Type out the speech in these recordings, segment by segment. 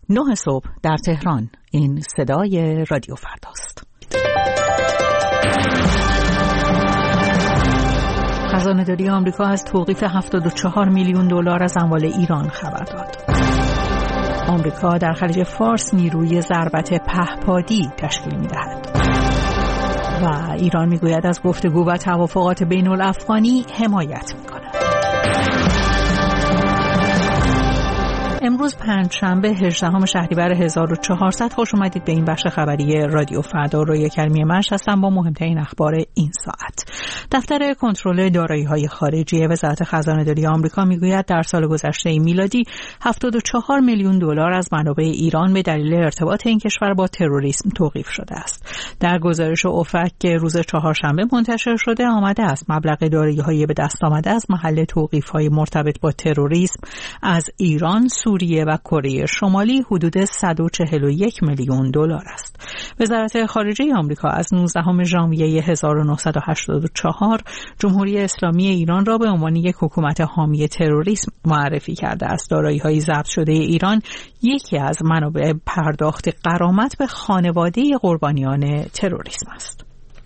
9 صبح در تهران. این صدای رادیو فرداست. خزانه‌داری آمریکا از توقیف 74 میلیون دلار از اموال ایران خبر داد. آمریکا در خلیج فارس نیروی ضربت پهپادی تشکیل می‌دهد. و ایران می‌گوید از گفتگو و توافقات بین‌الافغانی حمایت می‌کند. امروز پنجشنبه 18 شهریور 1400. خوش اومدید به این بخش خبری رادیو فردا. رویا کریمی منش هستم با مهمترین اخبار این ساعت. دفتر کنترل دارایی‌های خارجی وزارت خزانه‌داری آمریکا میگوید در سال گذشته میلادی 74 میلیون دلار از منابع ایران به دلیل ارتباط این کشور با تروریسم توقیف شده است. در گزارش اوفک که روز چهارشنبه منتشر شده آمده است مبلغ دارایی‌های به دست آمده از محل توقیف‌های مرتبط با تروریسم از ایران، سوریه و کره شمالی حدود 141 میلیون دلار است. وزارت خارجه آمریکا از 19 ژانویه 1984 جمهوری اسلامی ایران را به عنوان یک حکومت حامی تروریسم معرفی کرده است. دارایی‌های ضبط شده ایران یکی از منابع پرداخت غرامت به خانواده قربانیان تروریسم است.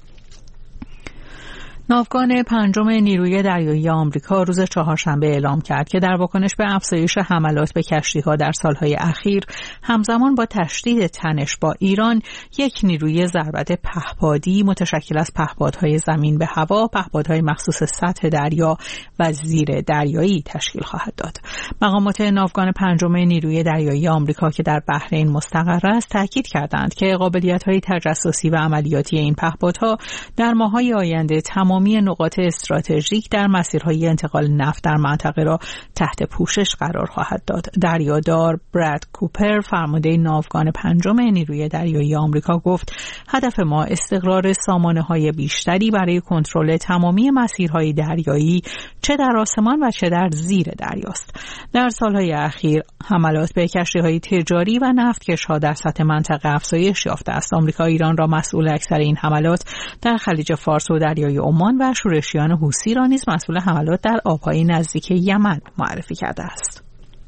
ناوگان پنجم نیروی دریایی آمریکا روز چهارشنبه اعلام کرد که در واکنش به افزایش حملات به کشتی‌ها در سالهای اخیر همزمان با تشدید تنش با ایران یک نیروی ضربت پهپادی متشکل از پهپادهای زمین به هوا، پهپادهای مخصوص سطح دریا و زیر دریایی تشکیل خواهد داد. مقامات ناوگان پنجم نیروی دریایی آمریکا که در بحرین مستقر است تاکید کردند که قابلیت‌های تجسسی و عملیاتی این پهپادها در ماه‌های آینده تمامی نقاط استراتژیک در مسیرهای انتقال نفت در منطقه را تحت پوشش قرار خواهد داد. دریادار براد کوپر فرمانده ناوگان پنجم نیروی دریایی آمریکا گفت هدف ما استقرار سامانه‌های بیشتری برای کنترل تمامی مسیرهای دریایی چه در آسمان و چه در زیر دریاست. در سالهای اخیر حملات به کشتی‌های تجاری و نفتکش‌ها در سطح منطقه افزایش یافته است. آمریکا ایران را مسئول اکثر این حملات در خلیج فارس و دریای عمان و شورشیان حوثی را نیز مسئول حملات در آبهای نزدیک یمن معرفی کرده است.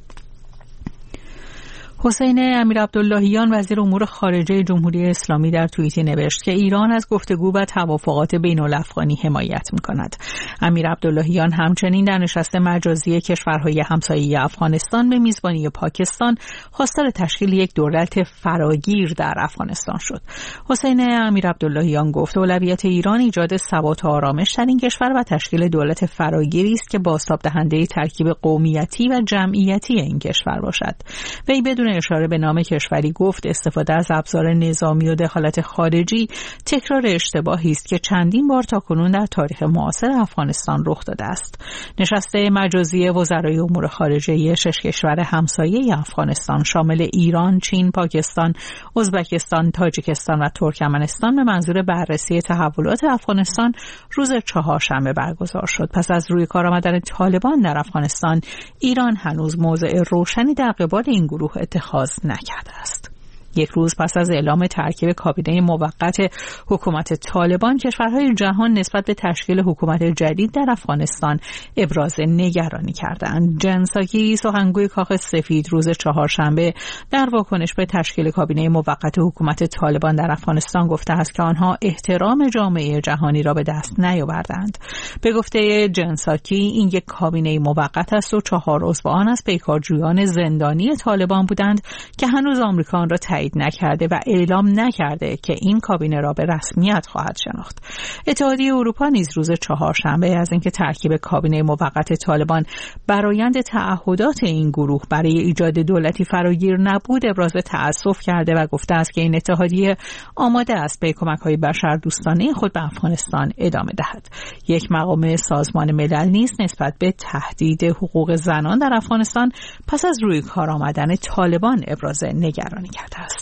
حسین امیرعبداللهیان وزیر امور خارجه جمهوری اسلامی در توییتی نوشت که ایران از گفتگو و توافقات بین‌الافغانی حمایت می‌کند. امیرعبداللهیان همچنین در نشست مجازی کشورهای همسایه افغانستان به میزبانی پاکستان خواستار تشکیل یک دولت فراگیر در افغانستان شد. حسین امیرعبداللهیان گفت اولویت ایران ایجاد ثبات و آرامش در این کشور و تشکیل دولت فراگیری است که بازتاب دهنده ترکیب قومیتی و جمعیتی این کشور باشد. وی بدون اشاره به نام کشوری گفت استفاده از ابزار نظامی و دخالت خارجی تکرار اشتباهی است که چندین بار تاکنون در تاریخ معاصر افغانستان رخ داده است. نشست مجازی وزرای امور خارجه 6 کشور همسایه افغانستان شامل ایران، چین، پاکستان، ازبکستان، تاجیکستان و ترکمنستان به منظور بررسی تحولات افغانستان روز چهارشنبه برگزار شد. پس از روی کار آمدن طالبان در افغانستان، ایران هنوز موضع روشنی در قبال این گروه اتخاذ نکرده است. یک روز پس از اعلام ترکیب کابینه موقت حکومت طالبان، کشورهای جهان نسبت به تشکیل حکومت جدید در افغانستان ابراز نگرانی کردند. جن ساکی سخنگوی کاخ سفید روز چهارشنبه در واکنش به تشکیل کابینه موقت حکومت طالبان در افغانستان گفته است که آنها احترام جامعه جهانی را به دست نیاوردند. به گفته جن ساکی این یک کابینه موقت است و 4 عضو آن از پیکارجویان زندانی طالبان بودند که هنوز آمریکا آن را نکرده و اعلام نکرده که این کابینه را به رسمیت خواهد شناخت. اتحادیه اروپا نیز روز چهارشنبه از اینکه ترکیب کابینه موقت طالبان برآیند تعهدات این گروه برای ایجاد دولتی فراگیر نبود ابراز تأسف کرده و گفته است که این اتحادیه آماده است به کمک‌های بشردوستانه خود به افغانستان ادامه دهد. یک مقام سازمان ملل نیز نسبت به تهدید حقوق زنان در افغانستان پس از روی کار آمدن طالبان ابراز نگرانی کرده است.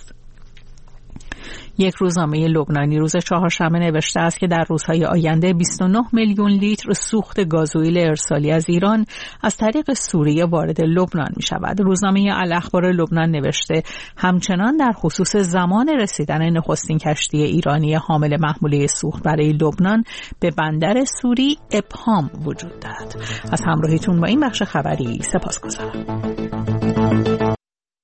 یک روزنامه لبنانی روز چهارشنبه نوشته است که در روزهای آینده 29 میلیون لیتر سوخت گازوئیل ارسالی از ایران از طریق سوریه وارد لبنان می شود. روزنامه الاخبار لبنان نوشته همچنان در خصوص زمان رسیدن نخستین کشتی ایرانی حامل محموله سوخت برای لبنان به بندر سوری ابهام وجود دارد. از همراهیتون با این بخش خبری سپاسگزارم.